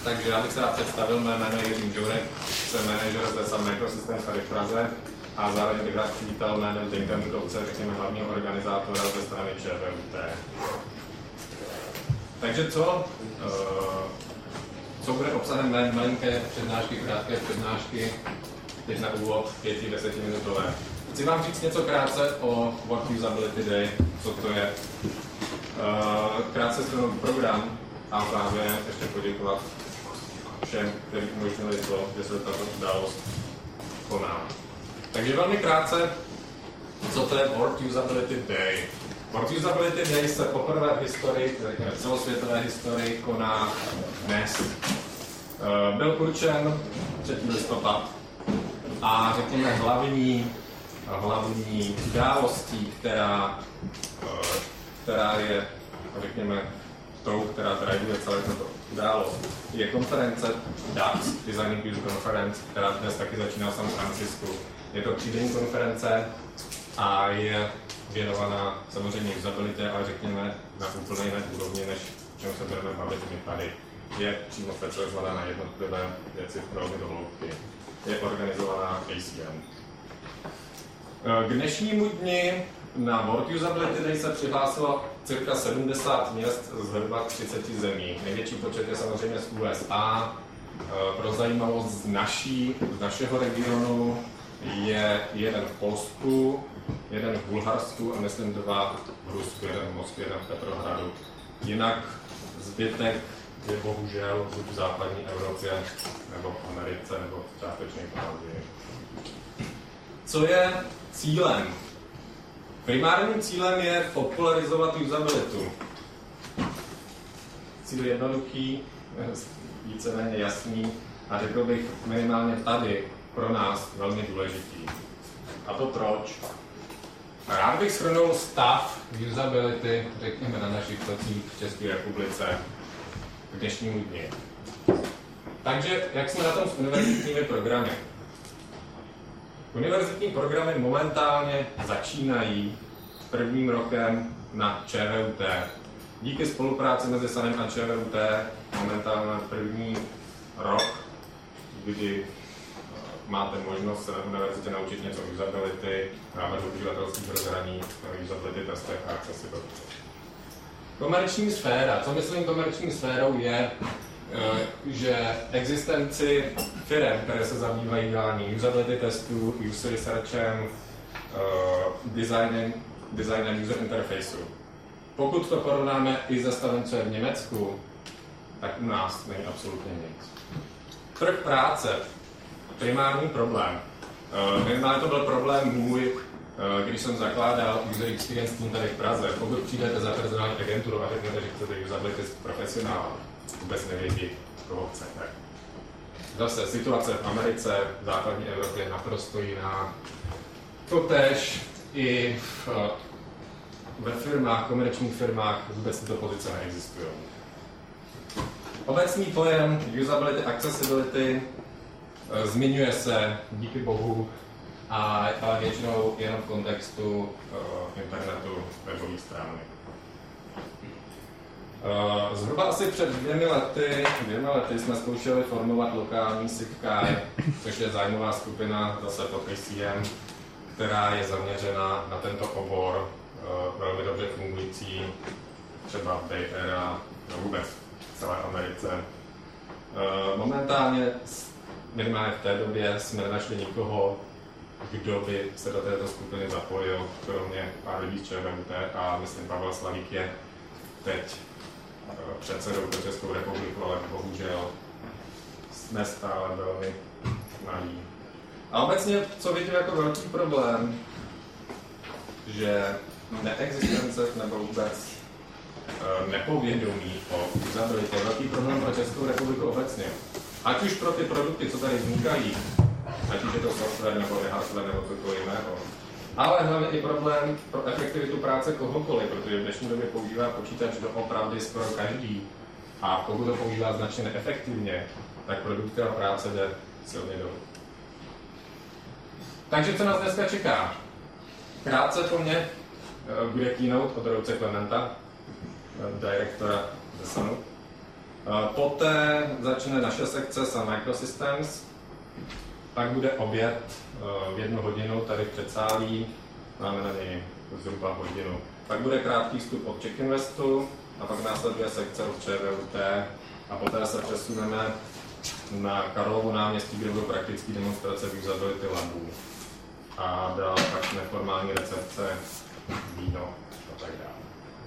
Takže já bych se rád představil, mé jméno je Jiří Žourek, jsem manažer zde Sun Microsystems tady v Praze a zároveň bych rád přivítal jménem think tanku Dobce, řekněme hlavního organizátora ze strany ČVUT. Takže co bude obsahem mé malinké přednášky, krátké přednášky, teď na úvod 5-10 minutové. Chci vám říct něco krátce o World Usability Day, co to je. Krátce shrnout program a zároveň ještě poděkovat všem, kteří umožnili to, že se tato událost koná. Takže velmi krátce, co to je World Usability Day. World Usability Day se poprvé v historii, v celosvětové historii, koná dnes. Byl určen 3. listopad a řekněme hlavní událostí, která je, řekněme, tou, která drivuje celé tato událost, je konference DAX, Designing User Conference, která dnes taky začíná v San Francisku. Je to 3denní konference a je věnovaná samozřejmě usabilitě, ale řekněme na úplně jiné úrovni, než o čem se budeme bavit my tady. Je přímo specializovaná na jednotlivé věci velmi do hloubky. Je organizovaná ACM. K dnešnímu dni na World Usability Day se přihlásilo cirka 70 měst z zhruba 30 zemí. Největší počet je samozřejmě z USA. Pro zajímavost z našeho regionu je jeden v Polsku, jeden v Bulharsku a myslím 2 v Rusku, jeden v Moskvě, jeden v Petrohradu. Jinak zbytek je bohužel buď v západní Evropě, nebo v Americe, nebo částečně v Asii. Co je cílem? Primárním cílem je popularizovat usabilitu. Cíl je jednoduchý, víceméně jasný a řekl bych minimálně tady pro nás velmi důležitý. A to proč? Rád bych shrnul stav usability, řekněme, na našich tocích v České republice k dnešnímu dni. Takže, jak jsme na tom s univerzitními programy? Univerzitní programy momentálně začínají prvním rokem na ČVUT. Díky spolupráci mezi SUNem a ČVUT momentálně první rok, kdy máte možnost se na univerzitě naučit něco o usability, dávat do uživatelských rozhraní, usability testech a accessibility. Komerční sféra. Co myslím komerční sférou je, že existenci firem, které se zabývají děláním usability testů, user researchem, designem user interfaceu. Pokud to porovnáme i se stavem, co je v Německu, tak u nás není absolutně nic. Trh práce. Primární problém. Minimálně to byl problém můj, když jsem zakládal User Experience Team tady v Praze. Pokud přijdete za personální agenturu a řeknete, že chcete usability profesionál, vůbec nevědí, koho chcete. Zase situace v Americe, v západní Evropě je naprosto jiná. Totéž i ve firmách, komerčních firmách vůbec tyto pozice neexistují. Obecný pojem usability, accessibility zmiňuje se, díky bohu, ale většinou jenom v kontextu internetu, webových stránek. Zhruba asi před dvěma lety jsme zkoušeli formovat lokální SIGCAI, což je zájmová skupina zase pod ACM, která je zaměřena na tento obor, velmi dobře fungující, třeba v Bay Area, no vůbec v celé Americe. Momentálně, minimálně v té době, jsme nenašli nikoho, kdo by se do této skupiny zapojil, kromě pár lidí z ČVUT a myslím Pavel Slavík je teď předsedou pro Českou republiku, ale bohužel jsme stále velmi malí. A obecně, co vidím jako velký problém, že neexistence nebo vůbec nepovědomí o usabilitě je velký problém pro Českou republiku obecně. Ať už pro ty produkty, co tady vznikají, ať už je to software nebo hardware nebo cokoliv jiného, ale hlavně i problém pro efektivitu práce kohokoliv, protože v dnešní době používá počítač doopravdy skoro každý. A pokud to používá značně neefektivně, tak produktivita práce jde silně dolů. Takže co nás dneska čeká? Krátce po mně bude keynote od Rouce Klementa, direktora ze SUNu. Poté začne naše sekce Sun Microsystems, pak bude oběd v 1 hodinu tady v předsálí, máme na něj zhruba hodinu. Pak bude krátký vstup od Czech Investu a pak následuje sekce od ČVUT a poté se přesuneme na Karlovo náměstí, kde budou praktické demonstrace usability labů. A dál pak neformální recepce, víno a tak dále.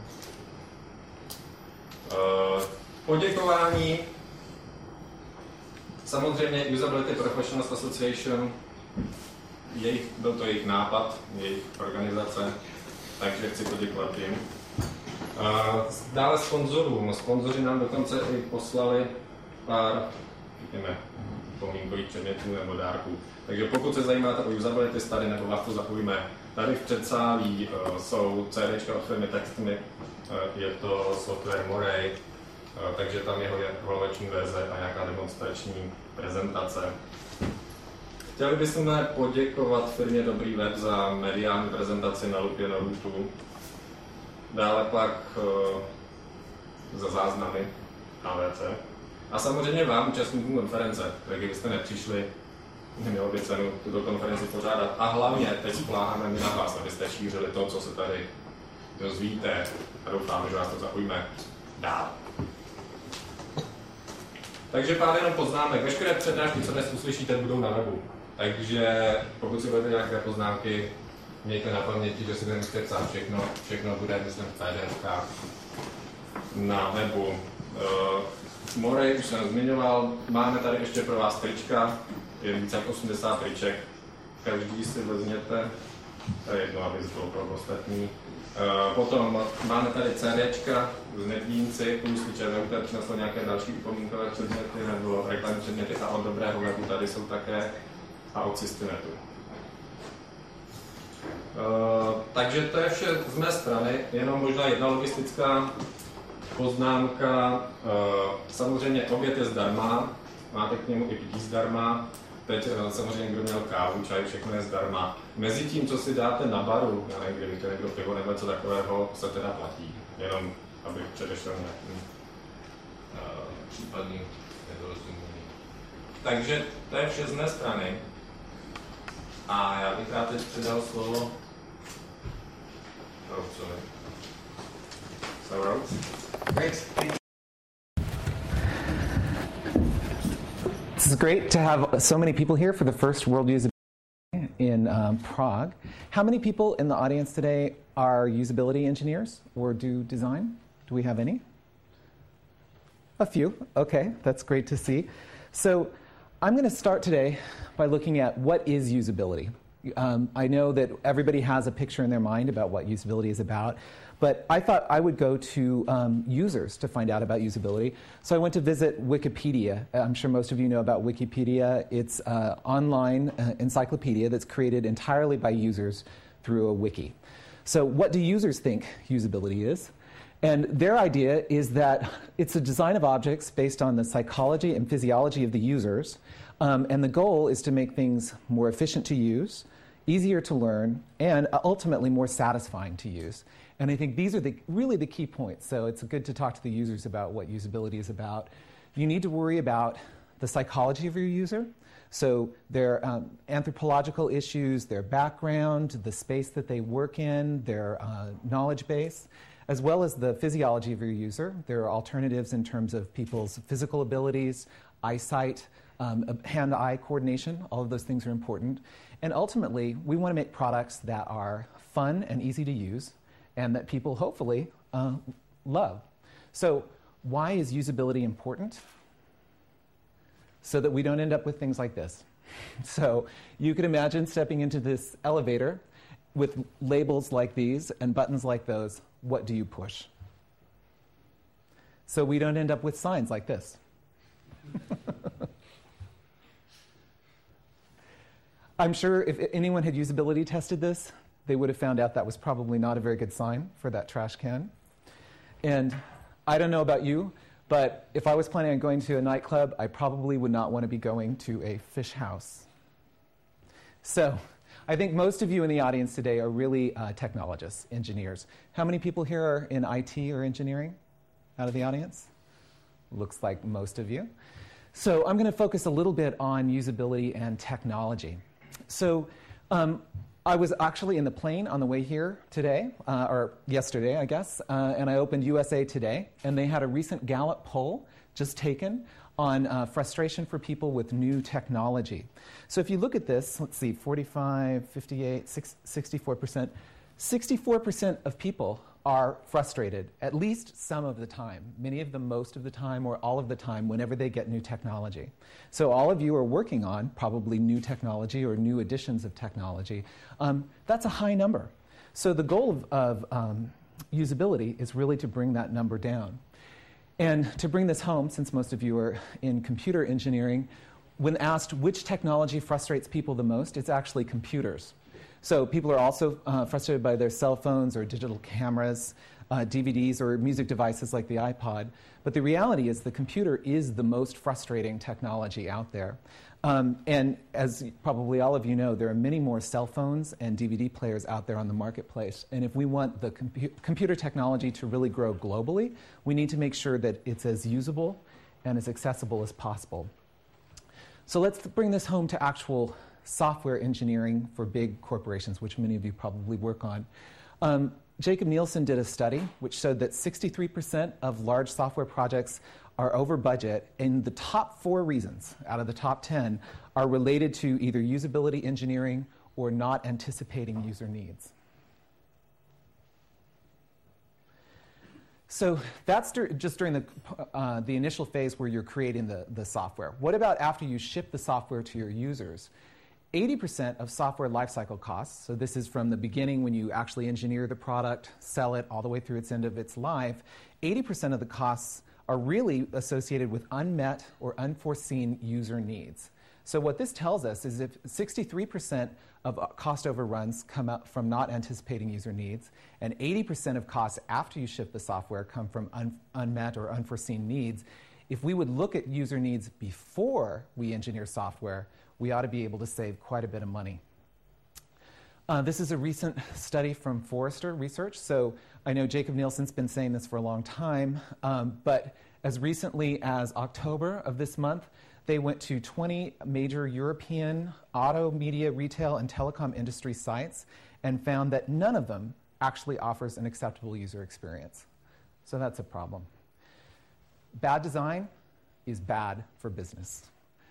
Poděkování. Samozřejmě Usability Professionals Association, byl to jejich nápad, jejich organizace, takže chci poděkovat jim. Dále sponzorům. Sponzoři nám dokonce i poslali pár, řekněme, pomínkových předmětů nebo dárků. Takže pokud se zajímáte o usability tady nebo vás to zaujme, tady v předsálí jsou CDčka od firmy Textmy, je to software Moray, takže tam jeho je holoveční verze a nějaká demonstrační prezentace. Chtěli bychom poděkovat firmě Dobrý web za mediální prezentaci na Lupě na Rutu. Dále pak za záznamy AVC. A samozřejmě vám, účastníkům konference, tak kdybyste nepřišli, nemělo by cenu tuto konferenci pořádat. A hlavně teď spoléháme my na vás, abyste šířili to, co se tady dozvíte a doufáme, že vás to zaujme dál. Takže pár jenom poznámek. Veškeré přednášky, co dnes uslyšíte, budou na webu. Takže pokud si budete nějaké poznámky, mějte na paměti, že si nemusíte psát všechno bude, myslím, v PDFkách na webu. Moray už jsem zmiňoval, máme tady ještě pro vás trička, je více jak 80 triček, každý si vezměte, to je jedno, aby to pro ostatní. Potom máme tady CDčka z Netdínci, plus ČVUT přineslo nějaké další upomínkové předměty nebo reklamní předměty a od dobrého webu tady jsou také a od Systemetu. Takže to je vše z mé strany, jenom možná jedna logistická poznámka. Samozřejmě oběd je zdarma, máte k němu i pití zdarma. Teď samozřejmě kdo měl kávu, čaj, všechno je zdarma. Mezitím, co si dáte na baru, já nevím, kdyby chtěl někdo pivo nebo něco takového, se teda platí. Jenom abych předešel nějakým případným nedorozuměním. Takže to je vše z mé strany. A já bych rád teď předal slovo Routsovi. So, Routz? Great. This is great to have so many people here for the first World Usability in Prague. How many people in the audience today are usability engineers or do design? Do we have any? A few. Okay, that's great to see. So I'm going to start today by looking at what is usability. I know that everybody has a picture in their mind about what usability is about, but I thought I would go to users to find out about usability. So I went to visit Wikipedia. I'm sure most of you know about Wikipedia. It's an online encyclopedia that's created entirely by users through a wiki. So what do users think usability is? And their idea is that it's a design of objects based on the psychology and physiology of the users. And the goal is to make things more efficient to use, easier to learn, and ultimately more satisfying to use. And I think these are really the key points. So it's good to talk to the users about what usability is about. You need to worry about the psychology of your user. So their anthropological issues, their background, the space that they work in, their knowledge base, as well as the physiology of your user. There are alternatives in terms of people's physical abilities, eyesight, hand-eye coordination. All of those things are important. And ultimately, we want to make products that are fun and easy to use and that people hopefully love. So why is usability important? So that we don't end up with things like this. So you could imagine stepping into this elevator with labels like these and buttons like those. What do you push? So we don't end up with signs like this. I'm sure if anyone had usability tested this, they would have found out that was probably not a very good sign for that trash can. And I don't know about you, but if I was planning on going to a nightclub, I probably would not want to be going to a fish house. So I think most of you in the audience today are really technologists, engineers. How many people here are in IT or engineering out of the audience? looks like most of you. So I'm going to focus a little bit on usability and technology. So I was actually in the plane on the way here today, or yesterday, I guess, and I opened USA Today, and they had a recent Gallup poll just taken on frustration for people with new technology. So if you look at this, let's see, 45, 58, 64%. 64% of people are frustrated, at least some of the time, many of them most of the time, or all of the time, whenever they get new technology. So all of you are working on probably new technology or new additions of technology. That's a high number. So the goal of usability is really to bring that number down. And to bring this home, since most of you are in computer engineering, when asked which technology frustrates people the most, it's actually computers. So people are also frustrated by their cell phones or digital cameras, DVDs, or music devices like the iPod. But the reality is the computer is the most frustrating technology out there. And as probably all of you know, there are many more cell phones and DVD players out there on the marketplace. And if we want the computer technology to really grow globally, we need to make sure that it's as usable and as accessible as possible. So let's bring this home to actual software engineering for big corporations, which many of you probably work on. Jacob Nielsen did a study which showed that 63% of large software projects are over budget, and the top 4 reasons out of the top 10 are related to either usability engineering or not anticipating user needs. So that's just during the initial phase where you're creating the software. What about after you ship the software to your users? 80% of software lifecycle costs, so this is from the beginning when you actually engineer the product, sell it, all the way through its end of its life, 80% of the costs are really associated with unmet or unforeseen user needs. So what this tells us is if 63% of cost overruns come out from not anticipating user needs, and 80% of costs after you ship the software come from unmet or unforeseen needs, if we would look at user needs before we engineer software, we ought to be able to save quite a bit of money. This is a recent study from Forrester Research. So I know Jacob Nielsen's been saying this for a long time, but as recently as October of this month, they went to 20 major European auto, media, retail, and telecom industry sites and found that none of them actually offers an acceptable user experience. So that's a problem. Bad design is bad for business.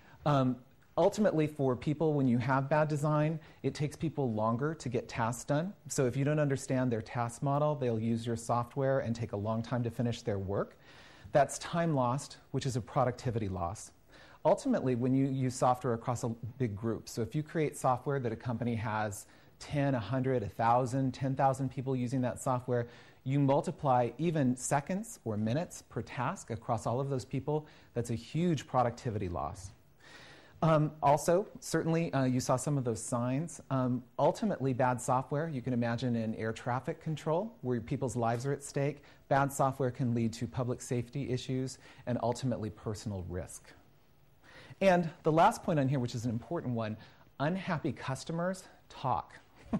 Ultimately, for people, when you have bad design, it takes people longer to get tasks done. So if you don't understand their task model, they'll use your software and take a long time to finish their work. That's time lost, which is a productivity loss. Ultimately, when you use software across a big group, so if you create software that a company has 10, 100, 1,000, 10,000 people using that software, you multiply even seconds or minutes per task across all of those people, that's a huge productivity loss. Also, certainly, you saw some of those signs. Ultimately, bad software, you can imagine in air traffic control, where people's lives are at stake, bad software can lead to public safety issues and ultimately personal risk. And the last point on here, which is an important one, unhappy customers talk.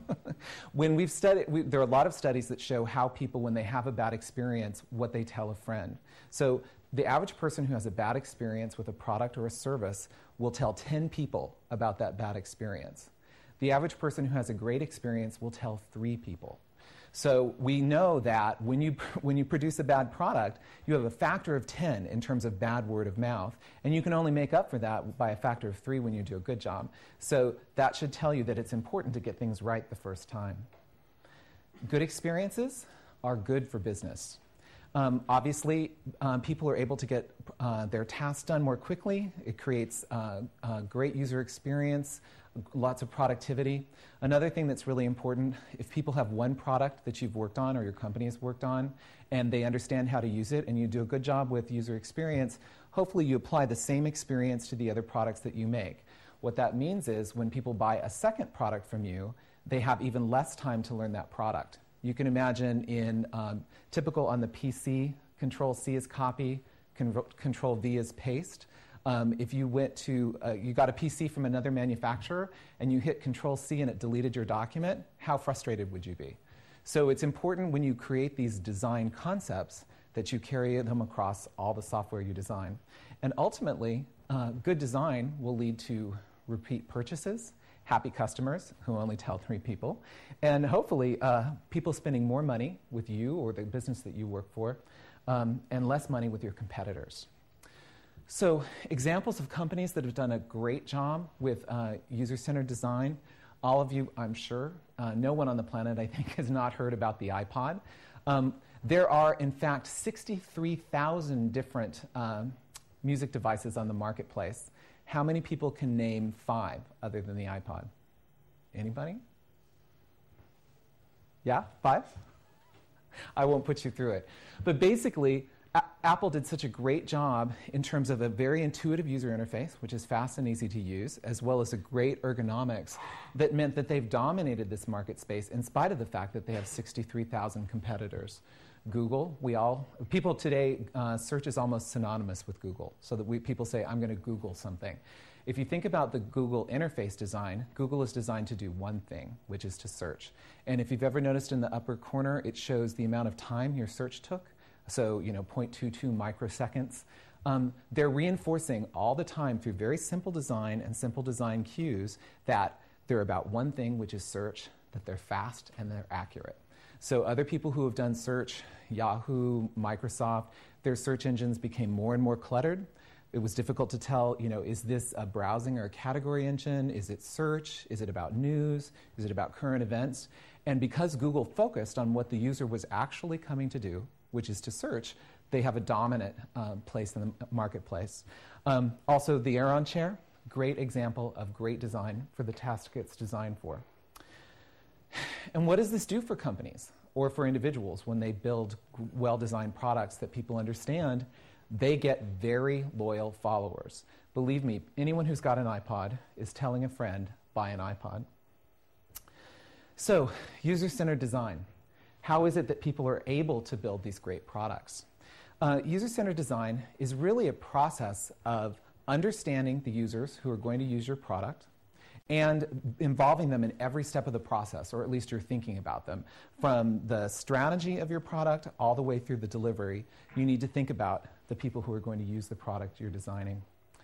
When we've studied, there are a lot of studies that show how people, when they have a bad experience, what they tell a friend. So the average person who has a bad experience with a product or a service will tell 10 people about that bad experience. The average person who has a great experience will tell 3 people. So we know that when you produce a bad product, you have a factor of 10 in terms of bad word of mouth, and you can only make up for that by a factor of 3 when you do a good job. So that should tell you that it's important to get things right the first time. Good experiences are good for business. Obviously, people are able to get their tasks done more quickly. It creates a great user experience, lots of productivity. Another thing that's really important, if people have one product that you've worked on or your company has worked on, and they understand how to use it, and you do a good job with user experience, hopefully you apply the same experience to the other products that you make. What that means is when people buy a second product from you, they have even less time to learn that product. You can imagine in typical on the PC, Control-C is copy, Control-V is paste. If you went to, you got a PC from another manufacturer and you hit Control-C and it deleted your document, how frustrated would you be? So it's important when you create these design concepts that you carry them across all the software you design. And ultimately, good design will lead to repeat purchases, happy customers who only tell 3 people, and hopefully people spending more money with you or the business that you work for, and less money with your competitors. So examples of companies that have done a great job with user-centered design. All of you, I'm sure, no one on the planet, I think, has not heard about the iPod. There are, in fact, 63,000 different music devices on the marketplace. How many people can name 5 other than the iPod? Anybody? Yeah, 5? I won't put you through it. But basically, Apple did such a great job in terms of a very intuitive user interface, which is fast and easy to use, as well as a great ergonomics that meant that they've dominated this market space in spite of the fact that they have 63,000 competitors. Google, people today, search is almost synonymous with Google, so that people say, I'm going to Google something. If you think about the Google interface design, Google is designed to do one thing, which is to search. And if you've ever noticed in the upper corner, it shows the amount of time your search took. So, 0.22 microseconds. They're reinforcing all the time through very simple design and simple design cues that they're about one thing, which is search, that they're fast and they're accurate. So other people who have done search, Yahoo, Microsoft, their search engines became more and more cluttered. It was difficult to tell, is this a browsing or a category engine? Is it search? Is it about news? Is it about current events? And because Google focused on what the user was actually coming to do, which is to search, they have a dominant place in the marketplace. Also, the Aeron chair, great example of great design for the task it's designed for. And what does this do for companies or for individuals when they build well-designed products that people understand? They get very loyal followers. Believe me, anyone who's got an iPod is telling a friend, buy an iPod. So, user-centered design. How is it that people are able to build these great products? User-centered design is really a process of understanding the users who are going to use your product and involving them in every step of the process, or at least you're thinking about them. From the strategy of your product all the way through the delivery, you need to think about the people who are going to use the product you're designing.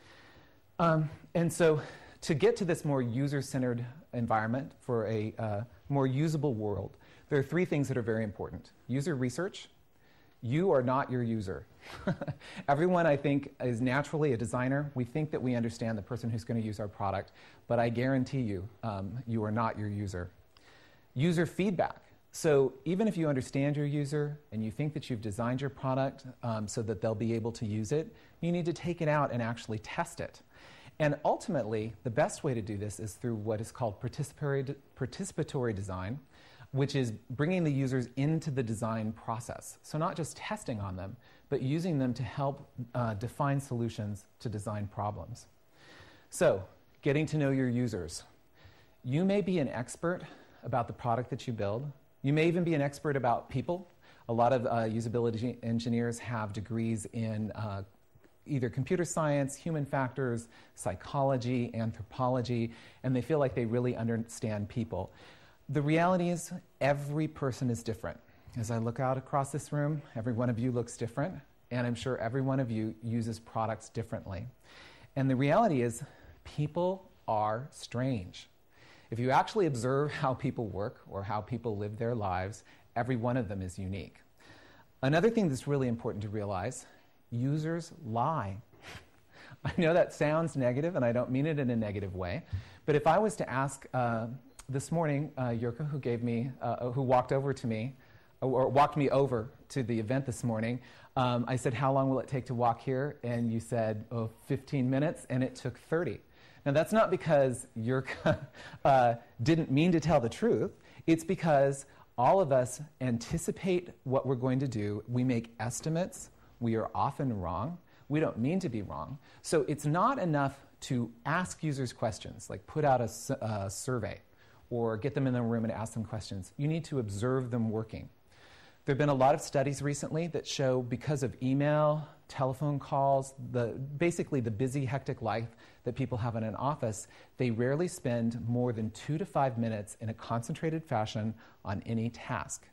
And so to get to this more user-centered environment for a more usable world, there are 3 things that are very important. User research. You are not your user. Everyone, I think, is naturally a designer. We think that we understand the person who's going to use our product, but I guarantee you, you are not your user. User feedback. So even if you understand your user and you think that you've designed your product so that they'll be able to use it, you need to take it out and actually test it. And ultimately, the best way to do this is through what is called participatory design, which is bringing the users into the design process. So not just testing on them, but using them to help define solutions to design problems. So, getting to know your users. You may be an expert about the product that you build. You may even be an expert about people. A lot of usability engineers have degrees in either computer science, human factors, psychology, anthropology, and they feel like they really understand people. The reality is every person is different. As I look out across this room, every one of you looks different, and I'm sure every one of you uses products differently. And the reality is people are strange. If you actually observe how people work or how people live their lives, every one of them is unique. Another thing that's really important to realize, users lie. I know that sounds negative, and I don't mean it in a negative way, but if I was to ask this morning, Jurka, who walked over to me, or walked me over to the event this morning, I said, how long will it take to walk here? And you said, 15 minutes, and it took 30. Now, that's not because Jurka didn't mean to tell the truth. It's because all of us anticipate what we're going to do. We make estimates. We are often wrong. We don't mean to be wrong. So it's not enough to ask users questions, like put out a survey, or get them in the room and ask them questions. You need to observe them working. There have been a lot of studies recently that show because of email, telephone calls, basically the busy, hectic life that people have in an office, they rarely spend more than 2 to 5 minutes in a concentrated fashion on any task.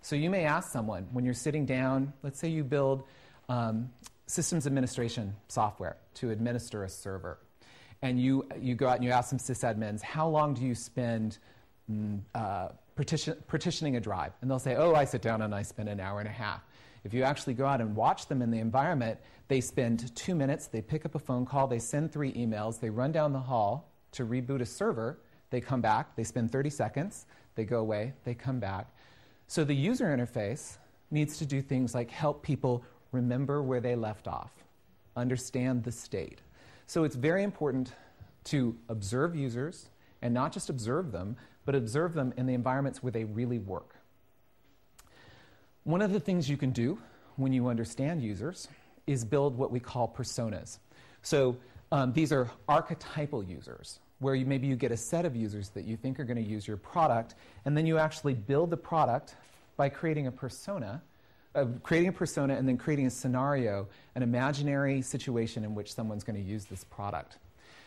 So you may ask someone when you're sitting down, let's say you build systems administration software to administer a server, and you go out and you ask some sysadmins, how long do you spend partitioning a drive? And they'll say, oh, I sit down and I spend an hour and a half. If you actually go out and watch them in the environment, they spend 2 minutes, they pick up a phone call, they send 3 emails, they run down the hall to reboot a server, they come back, they spend 30 seconds, they go away, they come back. So the user interface needs to do things like help people remember where they left off, understand the state. So it's very important to observe users, and not just observe them, but observe them in the environments where they really work. One of the things you can do when you understand users is build what we call personas. So these are archetypal users, where maybe you get a set of users that you think are going to use your product, and then you actually build the product by creating a persona and then creating a scenario, an imaginary situation in which someone's going to use this product.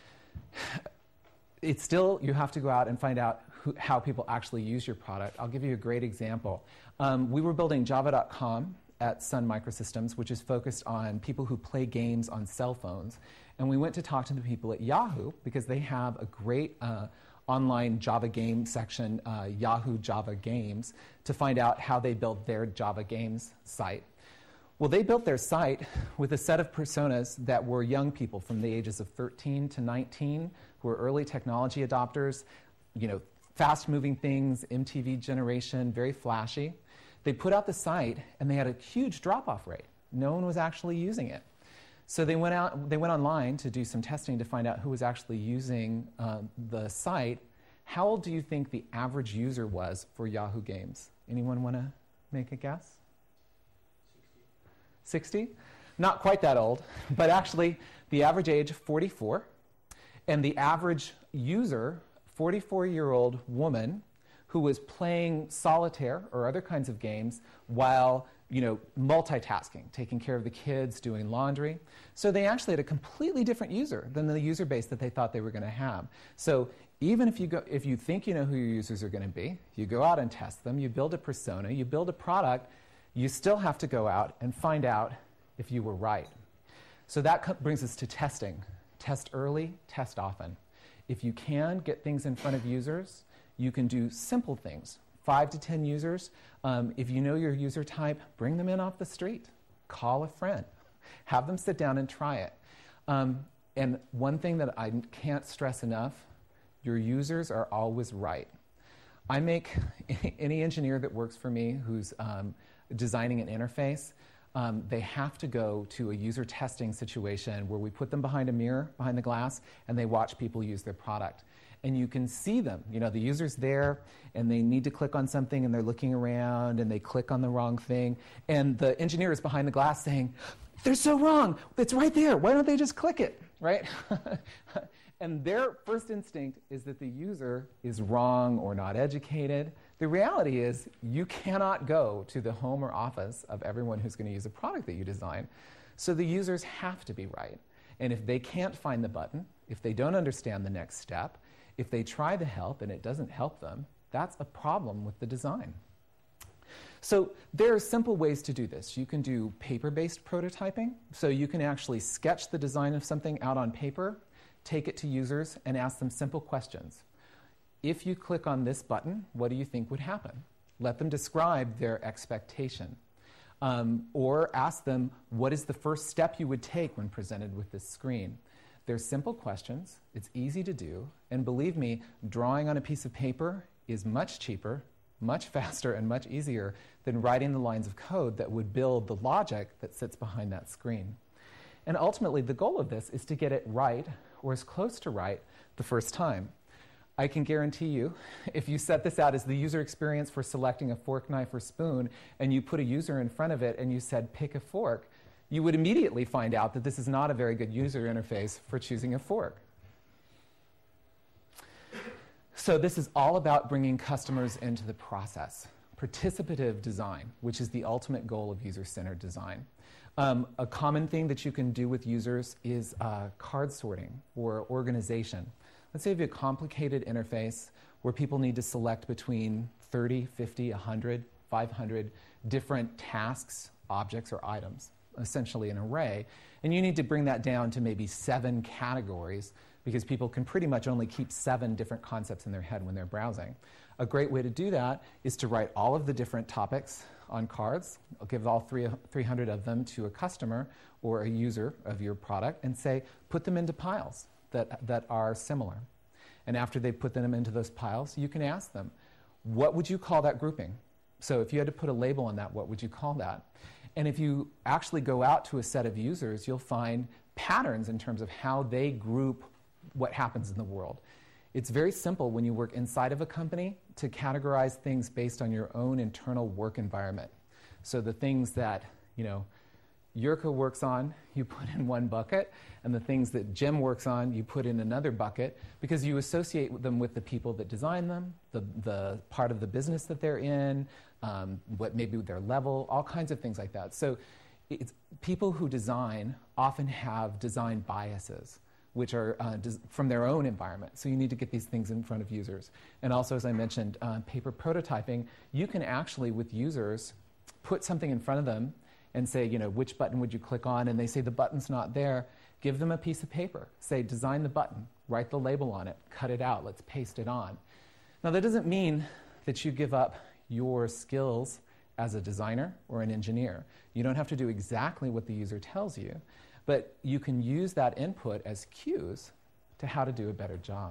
It's still, you have to go out and find out how people actually use your product. I'll give you a great example. We were building Java.com at Sun Microsystems, which is focused on people who play games on cell phones. And we went to talk to the people at Yahoo because they have a great online Java game section, Yahoo Java Games, to find out how they built their Java Games site. Well, they built their site with a set of personas that were young people from the ages of 13 to 19 who were early technology adopters, fast-moving things, MTV generation, very flashy. They put out the site, and they had a huge drop-off rate. No one was actually using it. So they went online to do some testing to find out who was actually using the site. How old do you think the average user was for Yahoo Games? Anyone want to make a guess? 60? Not quite that old, but actually the average age, 44. And the average user, 44-year-old woman who was playing solitaire or other kinds of games while multitasking, taking care of the kids, doing laundry. So they actually had a completely different user than the user base that they thought they were going to have. So even if you think you know who your users are going to be, you go out and test them, you build a persona, you build a product, you still have to go out and find out if you were right. So that brings us to testing. Test early, test often. If you can get things in front of users, you can do simple things. 5 to 10 users. If you know your user type, bring them in off the street. Call a friend. Have them sit down and try it. And one thing that I can't stress enough, your users are always right. I make any engineer that works for me who's designing an interface, they have to go to a user testing situation where we put them behind a mirror, behind the glass, and they watch people use their product. And you can see them. The user's there, and they need to click on something, and they're looking around, and they click on the wrong thing. And the engineer is behind the glass saying, they're so wrong. It's right there. Why don't they just click it, right? And their first instinct is that the user is wrong or not educated. The reality is you cannot go to the home or office of everyone who's going to use a product that you design. So the users have to be right. And if they can't find the button, if they don't understand the next step, if they try the help and it doesn't help them, that's a problem with the design. So there are simple ways to do this. You can do paper-based prototyping. So you can actually sketch the design of something out on paper, take it to users, and ask them simple questions. If you click on this button, what do you think would happen? Let them describe their expectation. Or ask them, what is the first step you would take when presented with this screen? They're simple questions. It's easy to do. And believe me, drawing on a piece of paper is much cheaper, much faster, and much easier than writing the lines of code that would build the logic that sits behind that screen. And ultimately, the goal of this is to get it right, or as close to right, the first time. I can guarantee you, if you set this out as the user experience for selecting a fork, knife, or spoon, and you put a user in front of it and you said, pick a fork, you would immediately find out that this is not a very good user interface for choosing a fork. So this is all about bringing customers into the process. Participative design, which is the ultimate goal of user-centered design. A common thing that you can do with users is card sorting or organization. Let's say you have a complicated interface where people need to select between 30, 50, 100 500 different tasks, objects, or items, essentially an array. And you need to bring that down to maybe 7 categories because people can pretty much only keep 7 different concepts in their head when they're browsing. A great way to do that is to write all of the different topics on cards. I'll give all 300 of them to a customer or a user of your product and say, put them into piles that are similar. And after they've put them into those piles, you can ask them, what would you call that grouping? So if you had to put a label on that, what would you call that? And if you actually go out to a set of users, you'll find patterns in terms of how they group what happens in the world. It's very simple when you work inside of a company to categorize things based on your own internal work environment. So the things that, Yurka works on, you put in one bucket, and the things that Jim works on, you put in another bucket, because you associate them with the people that design them, the part of the business that they're in, what maybe their level, all kinds of things like that. So people who design often have design biases, which are from their own environment. So you need to get these things in front of users. And also, as I mentioned, paper prototyping, you can actually, with users, put something in front of them and say, which button would you click on? And they say the button's not there. Give them a piece of paper. Say, design the button. Write the label on it. Cut it out. Let's paste it on. Now, that doesn't mean that you give up your skills as a designer or an engineer. You don't have to do exactly what the user tells you, but you can use that input as cues to how to do a better job.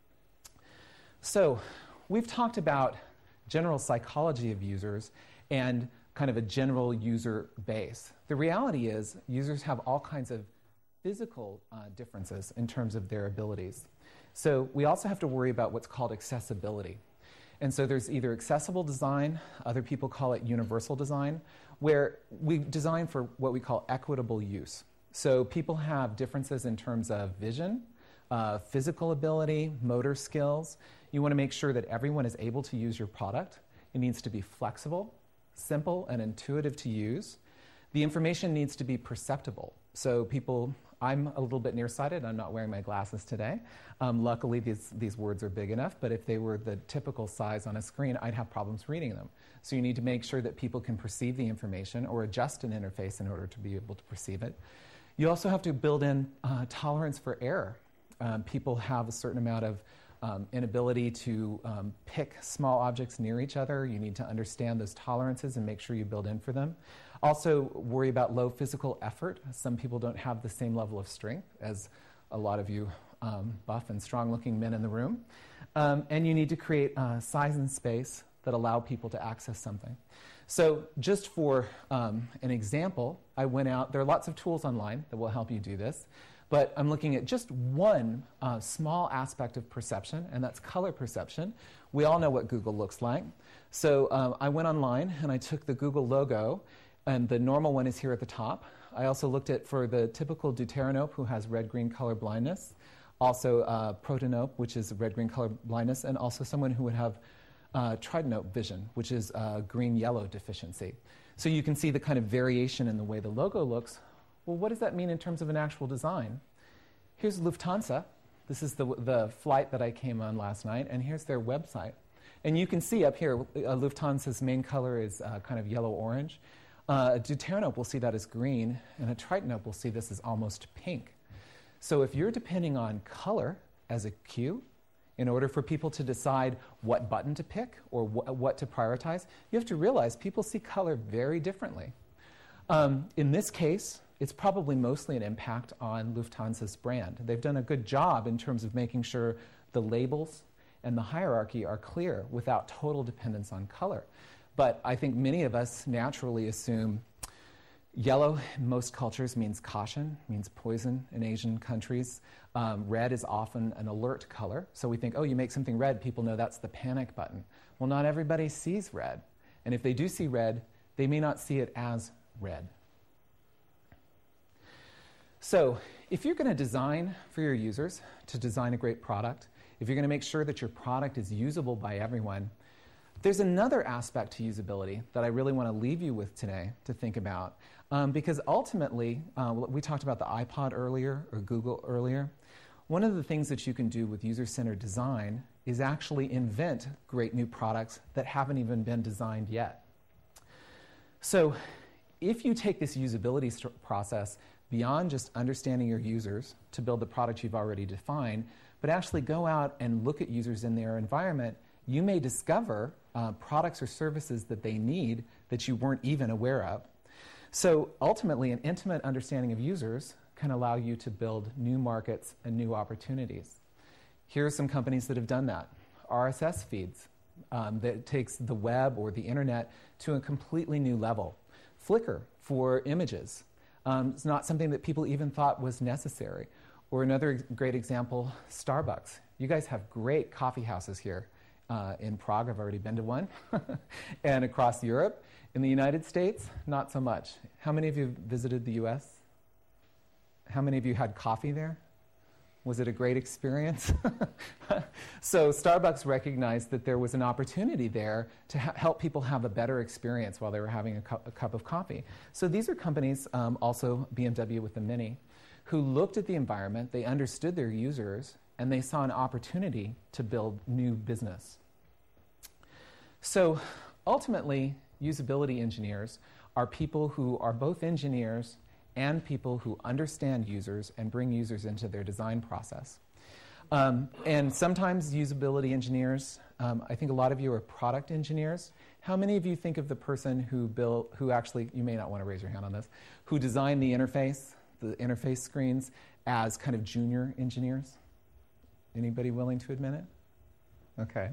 So we've talked about general psychology of users and kind of a general user base. The reality is users have all kinds of physical differences in terms of their abilities. So we also have to worry about what's called accessibility. And so there's either accessible design, other people call it universal design, where we design for what we call equitable use. So people have differences in terms of vision, physical ability, motor skills. You want to make sure that everyone is able to use your product. It needs to be flexible, simple, and intuitive to use. The information needs to be perceptible. So I'm a little bit nearsighted. I'm not wearing my glasses today. Luckily, these words are big enough, but if they were the typical size on a screen, I'd have problems reading them. So you need to make sure that people can perceive the information or adjust an interface in order to be able to perceive it. You also have to build in tolerance for error. People have a certain amount of inability to pick small objects near each other. You need to understand those tolerances and make sure you build in for them. Also, worry about low physical effort. Some people don't have the same level of strength as a lot of you buff and strong-looking men in the room. And you need to create size and space that allow people to access something. So just for an example, I went out. There are lots of tools online that will help you do this. But I'm looking at just one small aspect of perception, and that's color perception. We all know what Google looks like. So I went online, and I took the Google logo, and the normal one is here at the top. I also looked at for the typical deuteranope who has red-green color blindness, also protanope, which is red-green color blindness, and also someone who would have tridanope vision, which is green-yellow deficiency. So you can see the kind of variation in the way the logo looks. Well, what does that mean in terms of an actual design? Here's Lufthansa. This is the flight that I came on last night, and here's their website. And you can see up here, Lufthansa's main color is kind of yellow-orange. A deuteranope will see that as green, and a tridanope will see this as almost pink. So if you're depending on color as a cue, in order for people to decide what button to pick or what to prioritize, you have to realize people see color very differently. In this case, it's probably mostly an impact on Lufthansa's brand. They've done a good job in terms of making sure the labels and the hierarchy are clear without total dependence on color. But I think many of us naturally assume yellow in most cultures means caution, means poison in Asian countries. Red is often an alert color. So we think, oh, you make something red, people know that's the panic button. Well, not everybody sees red. And if they do see red, they may not see it as red. So if you're going to design for your users to design a great product, if you're going to make sure that your product is usable by everyone, there's another aspect to usability that I really want to leave you with today to think about. Because ultimately, we talked about the iPod earlier, or Google earlier. One of the things that you can do with user-centered design is actually invent great new products that haven't even been designed yet. So if you take this usability process beyond just understanding your users to build the product you've already defined, but actually go out and look at users in their environment, you may discover products or services that they need that you weren't even aware of. So ultimately, an intimate understanding of users can allow you to build new markets and new opportunities. Here are some companies that have done that. RSS feeds, that takes the web or the internet to a completely new level. Flickr for images. It's not something that people even thought was necessary. Or another great example, Starbucks. You guys have great coffee houses here in Prague. I've already been to one. And across Europe. In the United States, not so much. How many of you visited the US? How many of you had coffee there? Was it a great experience? So Starbucks recognized that there was an opportunity there to help people have a better experience while they were having a cup of coffee. So these are companies, also BMW with the Mini, who looked at the environment, they understood their users, and they saw an opportunity to build new business. So ultimately, usability engineers are people who are both engineers and people who understand users and bring users into their design process. And sometimes usability engineers, I think a lot of you are product engineers. How many of you think of the person who actually, you may not want to raise your hand on this, who designed the interface screens as kind of junior engineers? Anybody willing to admit it? Okay.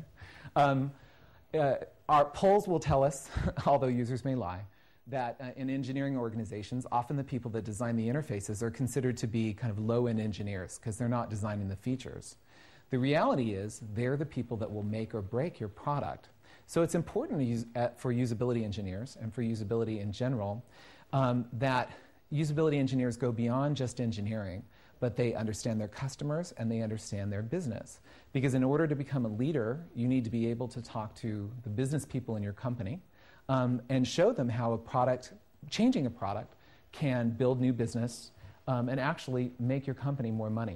Our polls will tell us, although users may lie, that in engineering organizations, often the people that design the interfaces are considered to be kind of low-end engineers because they're not designing the features. The reality is they're the people that will make or break your product. So it's important for usability engineers and for usability in general that usability engineers go beyond just engineering, but they understand their customers and they understand their business. Because in order to become a leader, you need to be able to talk to the business people in your company and show them how changing a product can build new business and actually make your company more money.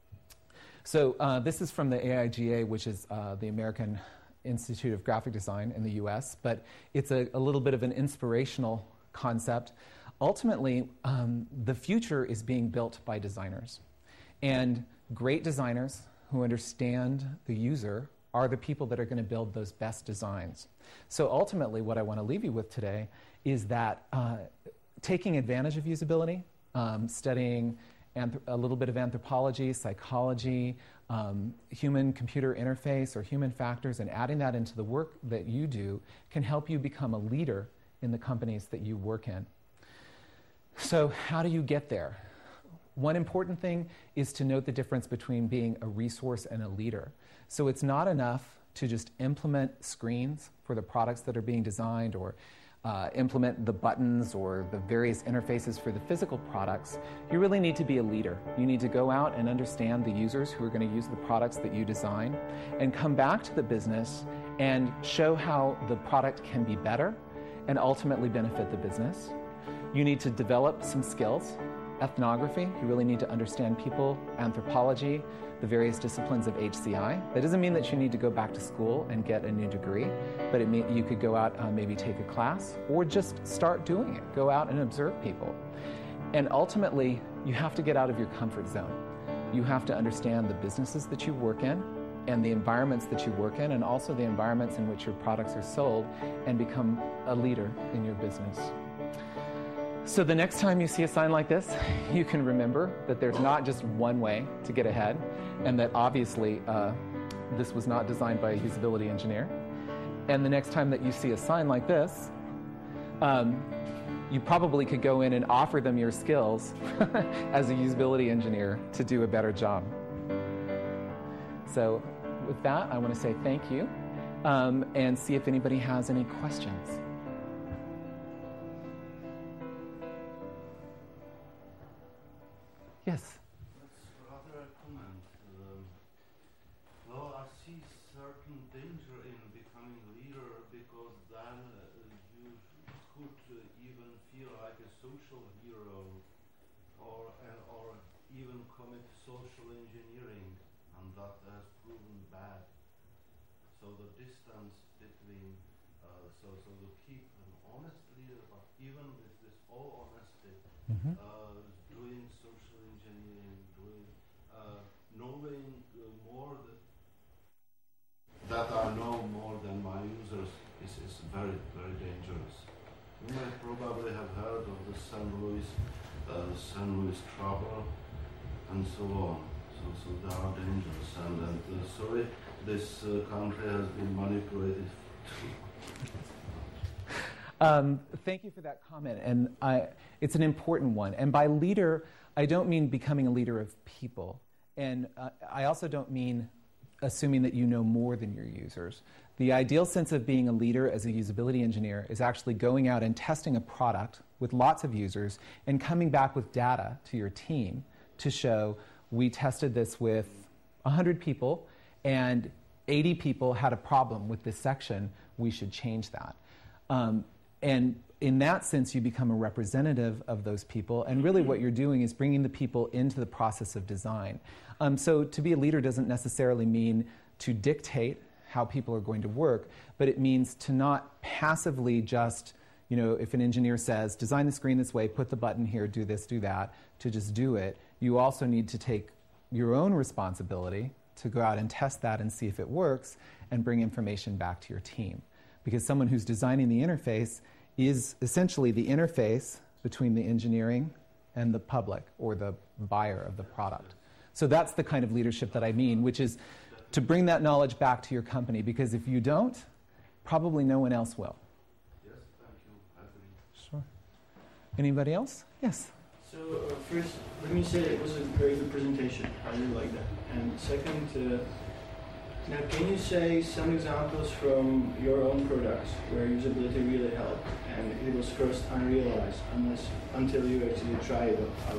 So this is from the AIGA, which is the American Institute of Graphic Design in the US, but it's a little bit of an inspirational concept. Ultimately, the future is being built by designers. And great designers who understand the user are the people that are going to build those best designs. So ultimately, what I want to leave you with today is that taking advantage of usability, studying a little bit of anthropology, psychology, human-computer interface, or human factors, and adding that into the work that you do can help you become a leader in the companies that you work in. So how do you get there? One important thing is to note the difference between being a resource and a leader. So it's not enough to just implement screens for the products that are being designed or implement the buttons or the various interfaces for the physical products. You really need to be a leader. You need to go out and understand the users who are going to use the products that you design and come back to the business and show how the product can be better and ultimately benefit the business. You need to develop some skills. Ethnography, you really need to understand people, anthropology, the various disciplines of HCI. That doesn't mean that you need to go back to school and get a new degree, but you could go out, maybe take a class, or just start doing it. Go out and observe people. And ultimately, you have to get out of your comfort zone. You have to understand the businesses that you work in and the environments that you work in, and also the environments in which your products are sold, and become a leader in your business. So the next time you see a sign like this, you can remember that there's not just one way to get ahead, and that obviously this was not designed by a usability engineer. And the next time that you see a sign like this, you probably could go in and offer them your skills as a usability engineer to do a better job. So with that, I want to say thank you and see if anybody has any questions. Yes? That's rather a comment. Well, I see certain danger in becoming a leader, because then you could even feel like a social hero, or even commit social engineering, and that has proven bad. So the distance between So to keep an honest leader, but even with this all honesty, doing social engineering, knowing more that I know more than my users is very, very dangerous. You might probably have heard of the St. Louis trouble and so on. So they are dangerous, and sorry, this country has been manipulated too. Thank you for that comment, and it's an important one. And by leader, I don't mean becoming a leader of people, and I also don't mean assuming that you know more than your users. The ideal sense of being a leader as a usability engineer is actually going out and testing a product with lots of users and coming back with data to your team to show we tested this with 100 people and 80 people had a problem with this section, we should change that. And in that sense, you become a representative of those people, and really what you're doing is bringing the people into the process of design. So to be a leader doesn't necessarily mean to dictate how people are going to work, but it means to not passively just, if an engineer says, design the screen this way, put the button here, do this, do that, to just do it. You also need to take your own responsibility to go out and test that and see if it works and bring information back to your team. Because someone who's designing the interface is essentially the interface between the engineering and the public or the buyer of the product. So that's the kind of leadership that I mean, which is to bring that knowledge back to your company, because if you don't, probably no one else will. Yes, thank you. I agree. Sure. Anybody else? Yes. So first, let me say it was a very good presentation. I really like that. And second, now can you say some examples from your own products where usability really helped and it was first unrealized until you actually try it out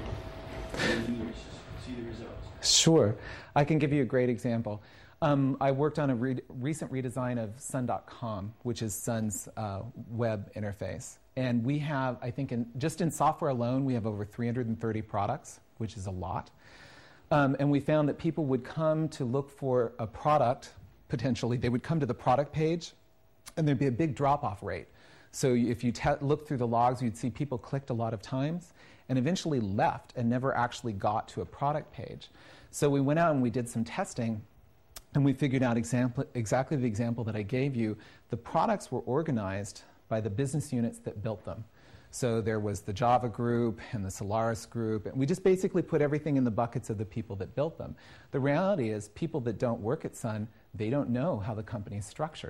and you see the results? Sure. I can give you a great example. I worked on a recent redesign of Sun.com, which is Sun's web interface. And we have, I think, just in software alone, we have over 330 products, which is a lot. And we found that people would come to look for a product, potentially. They would come to the product page, and there'd be a big drop-off rate. So if you look through the logs, you'd see people clicked a lot of times and eventually left and never actually got to a product page. So we went out and we did some testing, and we figured out exactly the example that I gave you. The products were organized by the business units that built them. So there was the Java group and the Solaris group, and we just basically put everything in the buckets of the people that built them. The reality is people that don't work at Sun, they don't know how the company is structured.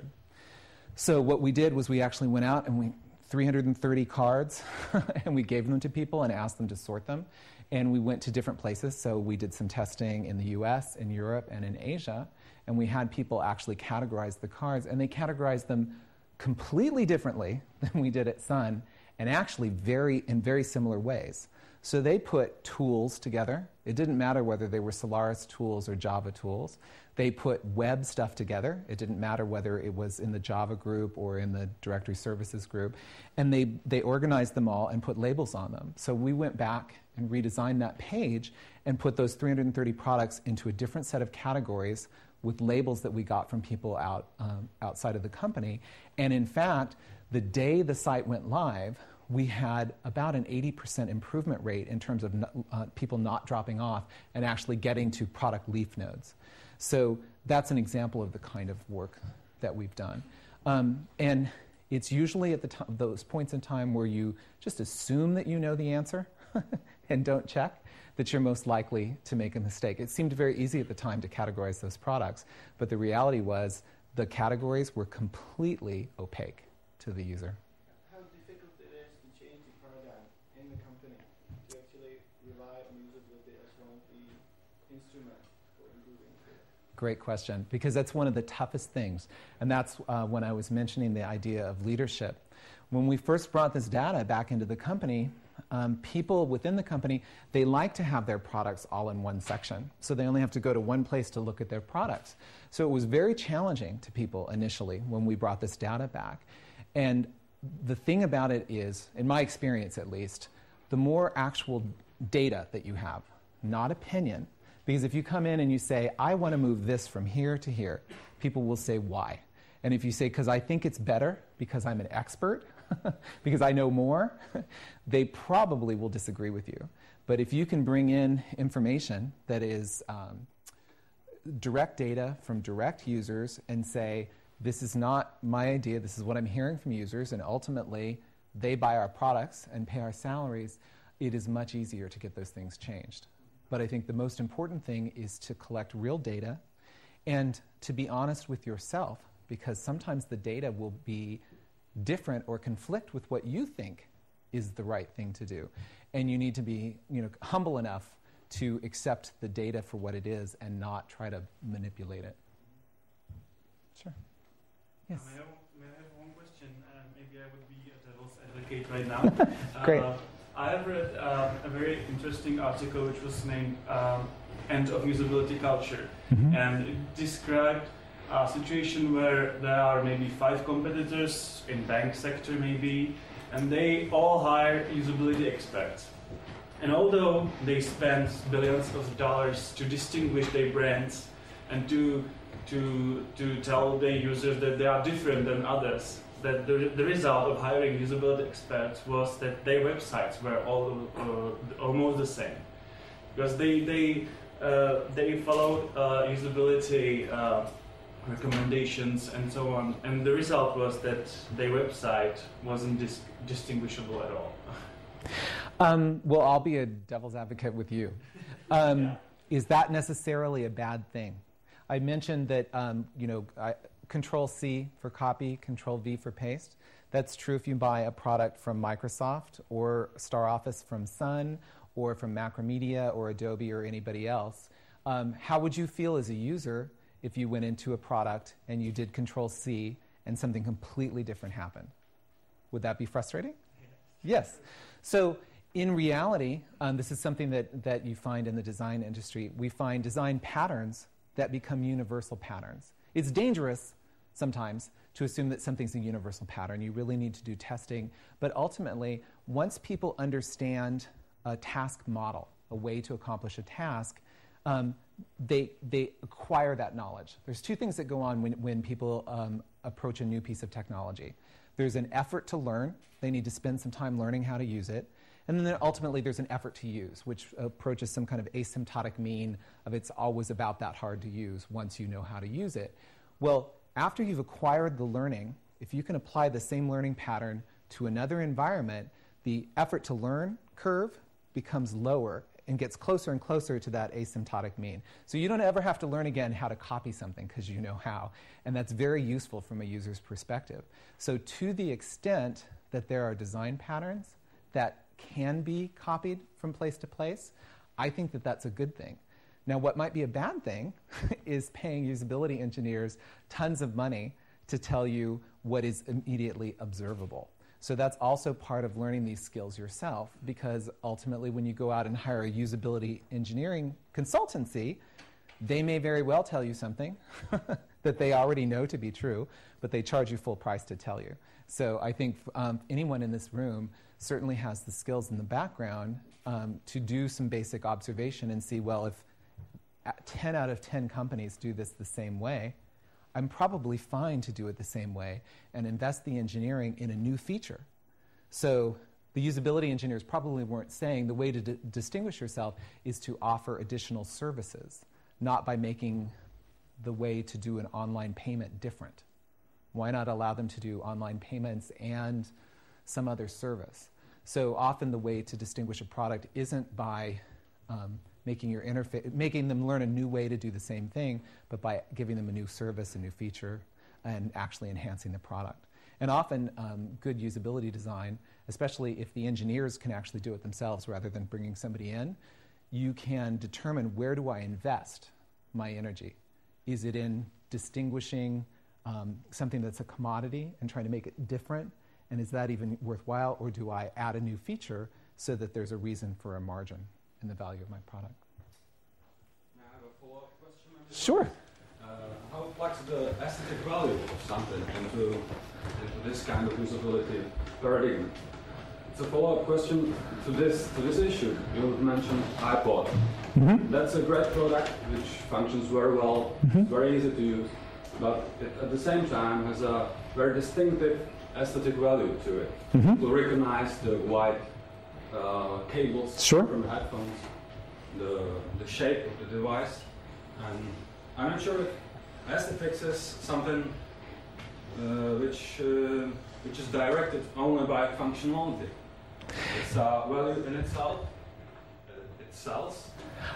So what we did was we actually went out and we 330 cards and we gave them to people and asked them to sort them. And we went to different places. So we did some testing in the US, in Europe, and in Asia. And we had people actually categorize the cards, and they categorized them completely differently than we did at Sun, and actually in very similar ways. So they put tools together. It didn't matter whether they were Solaris tools or Java tools. They put web stuff together. It didn't matter whether it was in the Java group or in the directory services group. And they organized them all and put labels on them. So we went back and redesigned that page and put those 330 products into a different set of categories with labels that we got from people outside of the company. And in fact, the day the site went live, we had about an 80% improvement rate in terms of people not dropping off and actually getting to product leaf nodes. So that's an example of the kind of work that we've done. And it's usually at those points in time where you just assume that you know the answer and don't check that you're most likely to make a mistake. It seemed very easy at the time to categorize those products, but the reality was the categories were completely opaque to the user. How difficult it is to change the paradigm in the company to actually rely on usability as one of the instruments for improving it? Great question, because that's one of the toughest things. And that's when I was mentioning the idea of leadership. When we first brought this data back into the company, people within the company, they like to have their products all in one section. So they only have to go to one place to look at their products. So it was very challenging to people initially when we brought this data back. And the thing about it is, in my experience at least, the more actual data that you have, not opinion, because if you come in and you say, I want to move this from here to here, people will say, why? And if you say, because I think it's better, because I'm an expert, because I know more, they probably will disagree with you. But if you can bring in information that is direct data from direct users and say, this is not my idea, this is what I'm hearing from users, and ultimately they buy our products and pay our salaries, it is much easier to get those things changed. But I think the most important thing is to collect real data and to be honest with yourself, because sometimes the data will be different or conflict with what you think is the right thing to do. And you need to be, humble enough to accept the data for what it is and not try to manipulate it. Sure. Yes. May I have one question? Maybe I would be a devil's advocate right now. Great. I have read a very interesting article which was named End of Usability Culture. Mm-hmm. And it described a situation where there are maybe 5 competitors in bank sector maybe, and they all hire usability experts. And although they spend billions of dollars to distinguish their brands and to tell their users that they are different than others, that the result of hiring usability experts was that their websites were all almost the same, because they followed usability recommendations and so on, and the result was that their website wasn't distinguishable at all. Well, I'll be a devil's advocate with you. Is that necessarily a bad thing? I mentioned that Control-C for copy, Control-V for paste. That's true if you buy a product from Microsoft or Star Office from Sun or from Macromedia or Adobe or anybody else. How would you feel as a user if you went into a product and you did Control-C and something completely different happened? Would that be frustrating? Yes. So in reality, this is something that you find in the design industry. We find design patterns that become universal patterns. It's dangerous sometimes to assume that something's a universal pattern. You really need to do testing. But ultimately, once people understand a task model, a way to accomplish a task, they acquire that knowledge. There's 2 things that go on when people approach a new piece of technology. There's an effort to learn. They need to spend some time learning how to use it. And then ultimately there's an effort to use, which approaches some kind of asymptotic mean of it's always about that hard to use once you know how to use it. Well, after you've acquired the learning, if you can apply the same learning pattern to another environment, the effort to learn curve becomes lower and gets closer and closer to that asymptotic mean. So you don't ever have to learn again how to copy something because you know how. And that's very useful from a user's perspective. So to the extent that there are design patterns that can be copied from place to place, I think that that's a good thing. Now, what might be a bad thing is paying usability engineers tons of money to tell you what is immediately observable. So that's also part of learning these skills yourself, because ultimately when you go out and hire a usability engineering consultancy, they may very well tell you something that they already know to be true, but they charge you full price to tell you. So I think anyone in this room certainly has the skills in the background to do some basic observation and see, well, if 10 out of 10 companies do this the same way, I'm probably fine to do it the same way and invest the engineering in a new feature. So the usability engineers probably weren't saying the way to distinguish yourself is to offer additional services, not by making the way to do an online payment different. Why not allow them to do online payments and some other service? So often the way to distinguish a product isn't by making them learn a new way to do the same thing, but by giving them a new service, a new feature, and actually enhancing the product. And often good usability design, especially if the engineers can actually do it themselves rather than bringing somebody in, you can determine, where do I invest my energy? Is it in distinguishing something that's a commodity and trying to make it different? And is that even worthwhile? Or do I add a new feature so that there's a reason for a margin in the value of my product? May I have a follow-up question? Sure. How plugs the aesthetic value of something into this kind of usability paradigm? It's a follow-up question to this issue. You mentioned iPod. Mm-hmm. That's a great product which functions very well, very easy to use. but it at the same time has a very distinctive aesthetic value to it. Mm-hmm. People recognize the white cables Sure. from the headphones, the shape of the device, and I'm not sure if aesthetics is something which is directed only by functionality. It's a value in itself. It sells.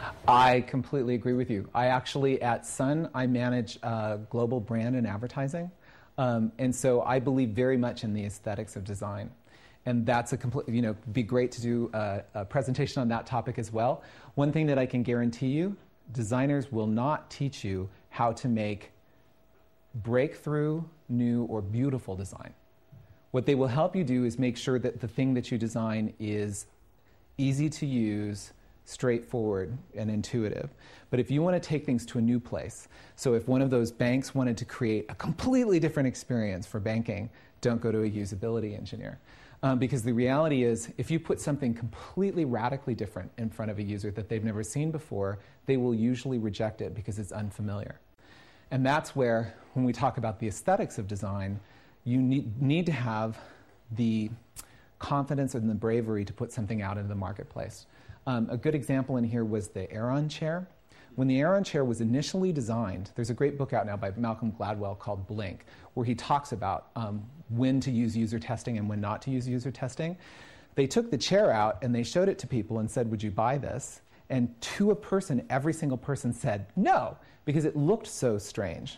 I completely agree with you. I actually, at Sun, I manage global brand and advertising. And so I believe very much in the aesthetics of design. And that's a complete, be great to do a presentation on that topic as well. One thing that I can guarantee you, designers will not teach you how to make breakthrough, new, or beautiful design. What they will help you do is make sure that the thing that you design is easy to use, straightforward, and intuitive. But if you want to take things to a new place, so if one of those banks wanted to create a completely different experience for banking, don't go to a usability engineer. Because the reality is, if you put something completely radically different in front of a user that they've never seen before, they will usually reject it because it's unfamiliar. And that's where, when we talk about the aesthetics of design, you need to have the confidence and the bravery to put something out into the marketplace. A good example in here was the Aeron chair. When the Aeron chair was initially designed, there's a great book out now by Malcolm Gladwell called Blink, where he talks about when to use user testing and when not to use user testing. They took the chair out and they showed it to people and said, would you buy this? And to a person, every single person said no, because it looked so strange.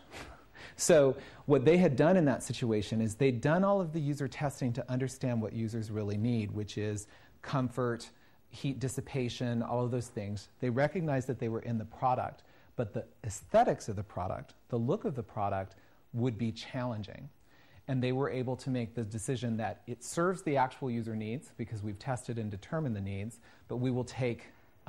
So what they had done in that situation is they'd done all of the user testing to understand what users really need, which is comfort, heat dissipation, all of those things. They recognized that they were in the product, but the aesthetics of the product, the look of the product, would be challenging. And they were able to make the decision that it serves the actual user needs because we've tested and determined the needs, but we will take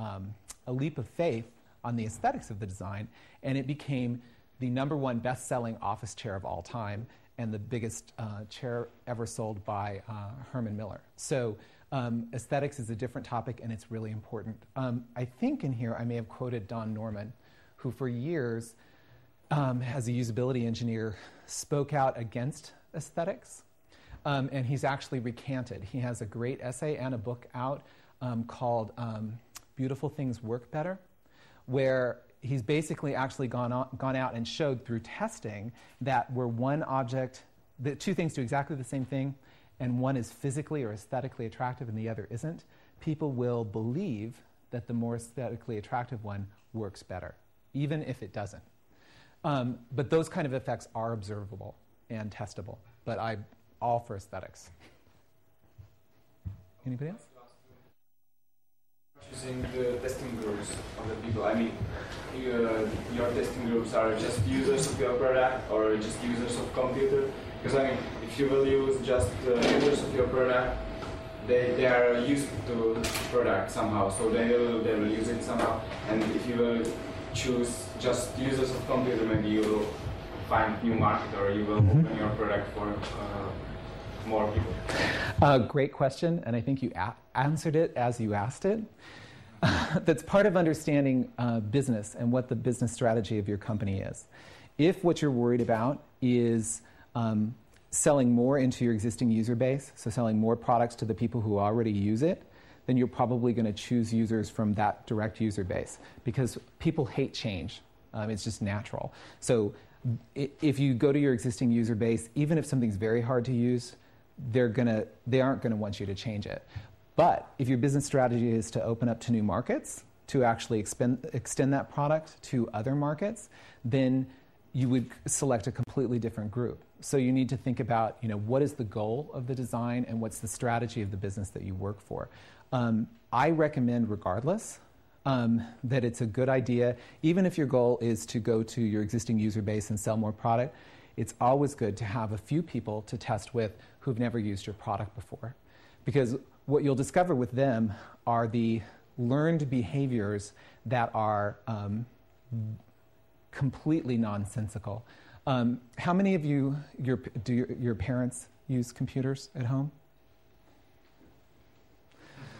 a leap of faith on the aesthetics of the design, and it became the #1 best-selling office chair of all time and the biggest chair ever sold by Herman Miller. So aesthetics is a different topic, and it's really important. I think in here I may have quoted Don Norman, who for years, as a usability engineer, spoke out against aesthetics, and he's actually recanted. He has a great essay and a book out called Beautiful Things Work Better, where he's basically actually gone out and showed through testing that where one object, the two things do exactly the same thing, and one is physically or aesthetically attractive and the other isn't, people will believe that the more aesthetically attractive one works better, even if it doesn't. But those kind of effects are observable and testable. But I'm all for aesthetics. Anybody else? Choosing the testing groups of the people. I mean, your testing groups are just users of your product or just users of computer? Because I mean, if you will use just users of your product, they are used to the product somehow, so they will use it somehow. And if you will choose just users of computer, maybe you will find new market or you will open your product for more people. Great question, and I think you answered it as you asked it. That's part of understanding business and what the business strategy of your company is. If what you're worried about is selling more into your existing user base, so selling more products to the people who already use it, then you're probably going to choose users from that direct user base because people hate change. It's just natural. So if you go to your existing user base, even if something's very hard to use, they aren't going to want you to change it. But if your business strategy is to open up to new markets, to actually extend that product to other markets, then you would select a completely different group. So you need to think about, what is the goal of the design and what's the strategy of the business that you work for. I recommend, regardless, that it's a good idea, even if your goal is to go to your existing user base and sell more product, it's always good to have a few people to test with who've never used your product before. Because what you'll discover with them are the learned behaviors that are completely nonsensical. How many of you, do your parents use computers at home?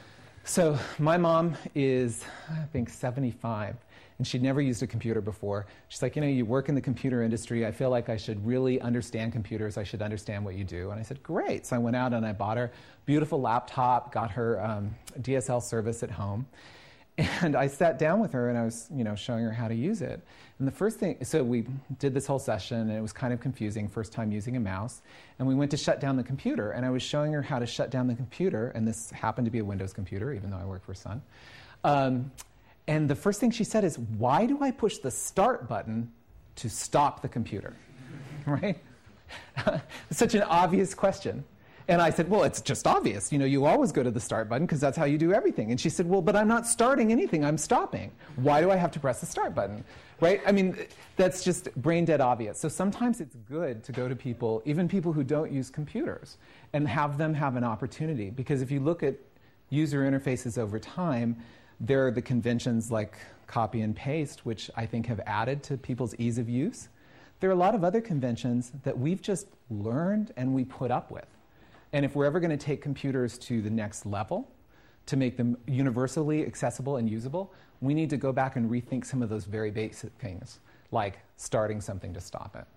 So my mom is, I think, 75, and she'd never used a computer before. She's like, you work in the computer industry. I feel like I should really understand computers. I should understand what you do. And I said, great. So I went out and I bought her a beautiful laptop, got her DSL service at home. And I sat down with her and I was, showing her how to use it. And the first thing, so we did this whole session and it was kind of confusing, first time using a mouse. And we went to shut down the computer and I was showing her how to shut down the computer. And this happened to be a Windows computer, even though I work for Sun. And the first thing she said is, why do I push the start button to stop the computer? Right? It's such an obvious question. And I said, well, it's just obvious. You always go to the start button because that's how you do everything. And she said, well, but I'm not starting anything. I'm stopping. Why do I have to press the start button? Right? I mean, that's just brain dead obvious. So sometimes it's good to go to people, even people who don't use computers, and have them have an opportunity. Because if you look at user interfaces over time, there are the conventions like copy and paste, which I think have added to people's ease of use. There are a lot of other conventions that we've just learned and we put up with. And if we're ever going to take computers to the next level, to make them universally accessible and usable, we need to go back and rethink some of those very basic things, like starting something to stop it.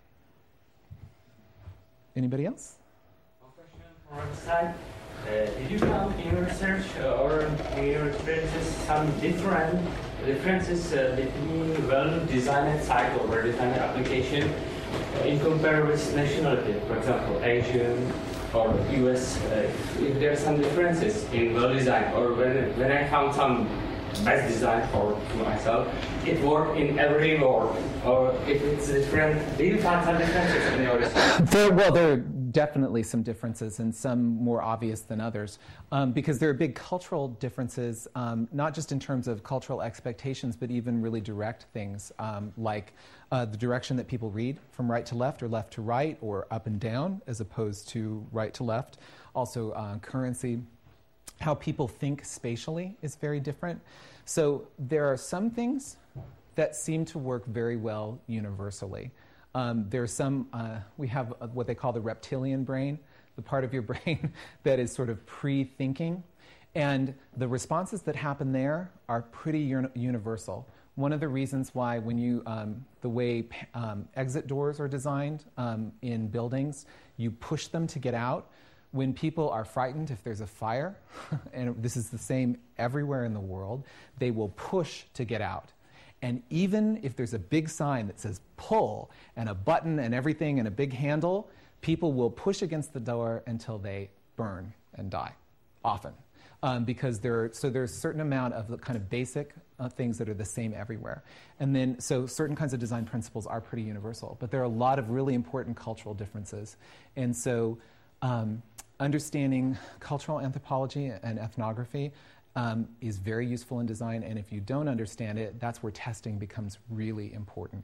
Anybody else? One question from our side. Did you found in your research or in your experiences some differences between well-designed site or well-designed application in comparison with nationality? For example, Asian or US, if there are some differences in well-designed, or when I found some best design for myself, it worked in every world, or if it's different, do you find some differences in your research? There are definitely some differences, and some more obvious than others, because there are big cultural differences, not just in terms of cultural expectations, but even really direct things, like the direction that people read, from right to left or left to right or up and down as opposed to right to left. Also currency. How people think spatially is very different. So there are some things that seem to work very well universally. There are some, we have what they call the reptilian brain, the part of your brain that is sort of pre-thinking. And the responses that happen there are pretty universal. One of the reasons why when you, the way exit doors are designed in buildings, you push them to get out. When people are frightened, if there's a fire, and this is the same everywhere in the world, they will push to get out. And even if there's a big sign that says pull and a button and everything and a big handle, people will push against the door until they burn and die, often. Because there's a certain amount of the kind of basic things that are the same everywhere. And then, so certain kinds of design principles are pretty universal. But there are a lot of really important cultural differences. And so understanding cultural anthropology and ethnography is very useful in design, and if you don't understand it, that's where testing becomes really important.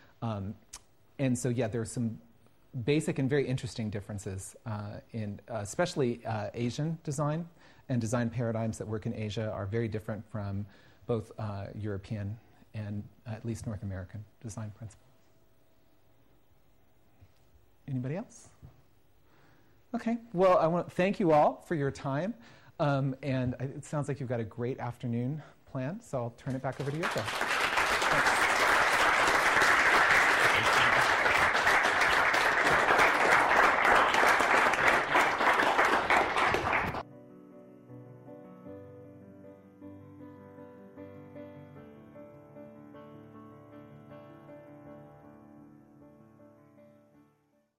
And so, yeah, there are some basic and very interesting differences in especially Asian design, and design paradigms that work in Asia are very different from both European and at least North American design principles. Anybody else? Okay, well, I want to thank you all for your time. And it sounds like you've got a great afternoon planned, so I'll turn it back over to Joko.